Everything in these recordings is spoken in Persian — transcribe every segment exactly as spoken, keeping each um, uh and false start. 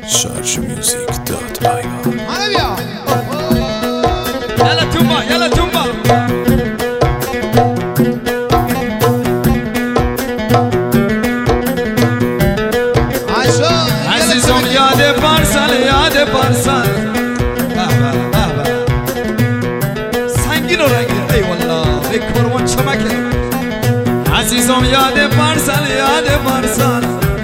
شارژ موزیک دات آی آر. منو بیا يلا تومبا يلا تومبا عزیزم یاد پارسال یاد پارسال سنگین و رنگین ای والله به کروان چمکه عزیزم یاد پارسال یاد پارسال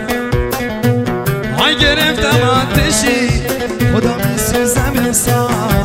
های گرفتم آتشی خدا می سوزم انسان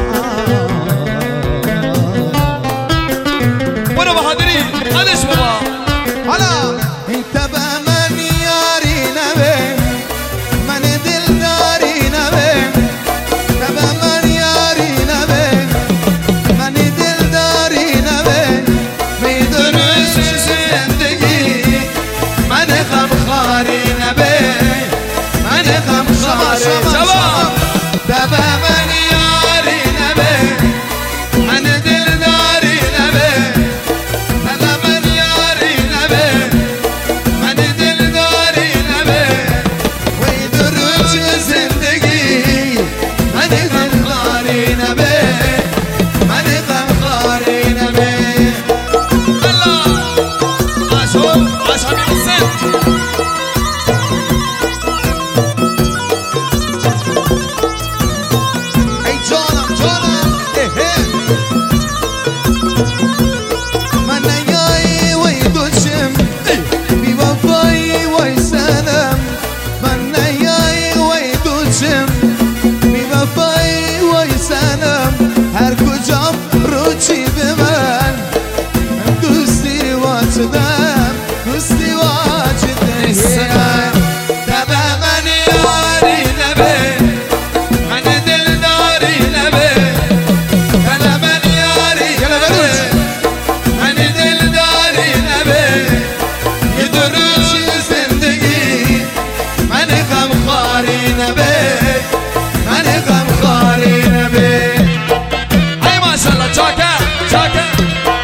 برو بهادری قدش بابا حالا انت به من یاری نبه من دلداری نبه انت به من یاری نبه من دلداری نبه میدونی زندگی من غمخواری نبه من غمخواری جواب به من یاری نبه من دلداری نبه من من یاری نبه من دلداری نبه میدونی زندگی من غمخواری نبه من غمخواری نبه الله عاشق عاشق حسین ای جانم جانم اهه من نیایی وی دوشم بی وفایی وی سنم من نیایی وی دوشم بی وفایی وی سنم هر کجام رو چی به من دوستی واجدم دوستی واجدم دبه من یاری نبه من دلداری نبه دبه من یاری نبه من دلداری نبه یه دو روز زندگی من غمخواری نبه من غمخواری نبه ای ماشاءالله چاکر چاکر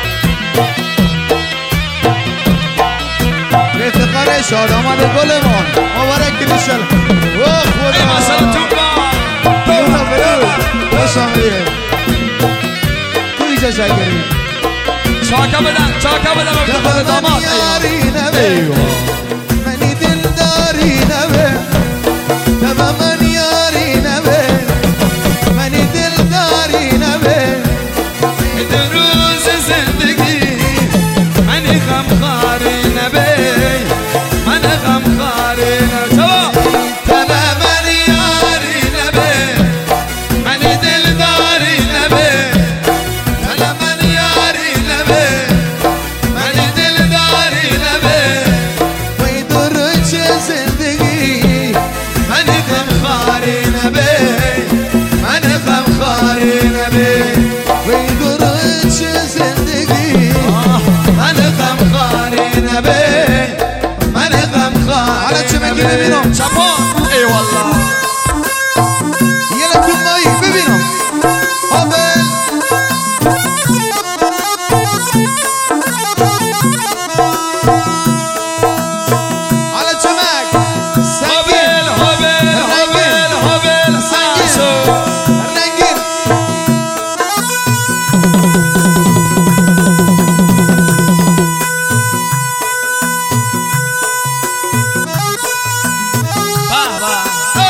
افتخار شاد آمد گلمان مبارک کلیشل اوه ای خدا ماشاءالله تومبا تومبا برو خوش آمدید تو اینجا شکری چاکا بدن چاکا بدن به خود داماد یاری نبه منی دلداری نبه تبا من یاری نبه منی دلداری نبه این روز زندگی من غمخواری نبه من غمخواری نبه تبا من یاری نبه من دلداری نبه تبا من یاری نبه من دلداری نبه وی دروچ زندگی من غمخواری نبه من غمخواری نبه وی دروچ زندگی من غمخواری نبه من غمخواری حالا چه بگی ببینم چپان ای والله یه لطون مایی ببینم آبل حالا چمک سنگین هابل هابل هابل هابل ساسو رنگین بابا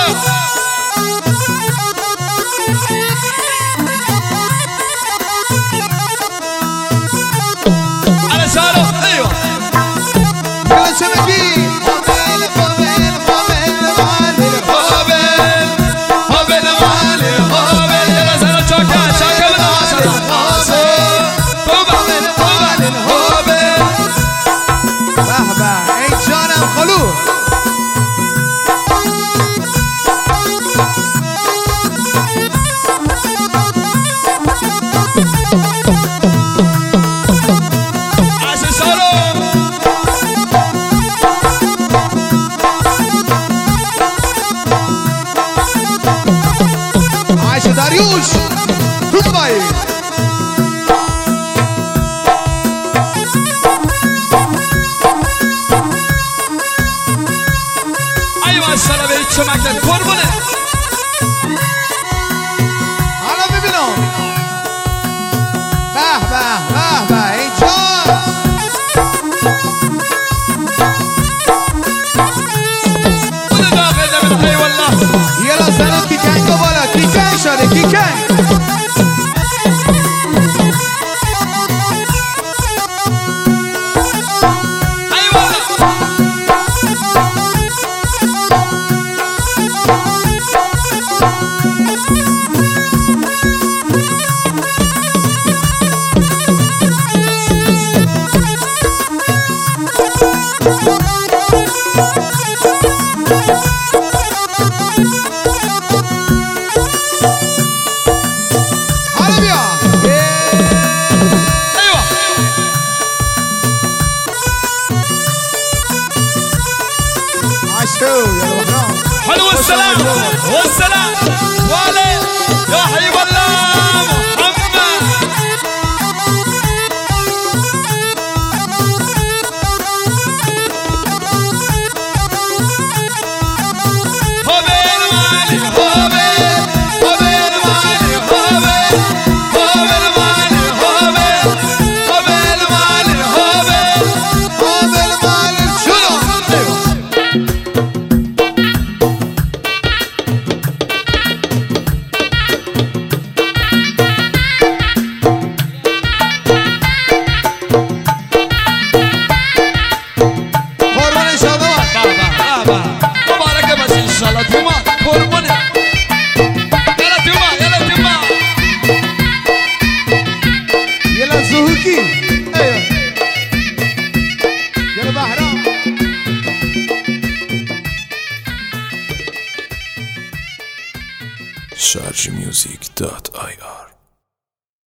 على شارو ايوه یلا چمکی آبل آبل آبل آبل هابل هابل مالي هابل يلا سلام چاكا چاكا بنا ماشاءالله توبا توبا هابل به به ای جانم خلو عاش شارو عاش داریوش تو بایی ای ماشاءالله به چمکت قربونه شارژ میوزیک دات آی آر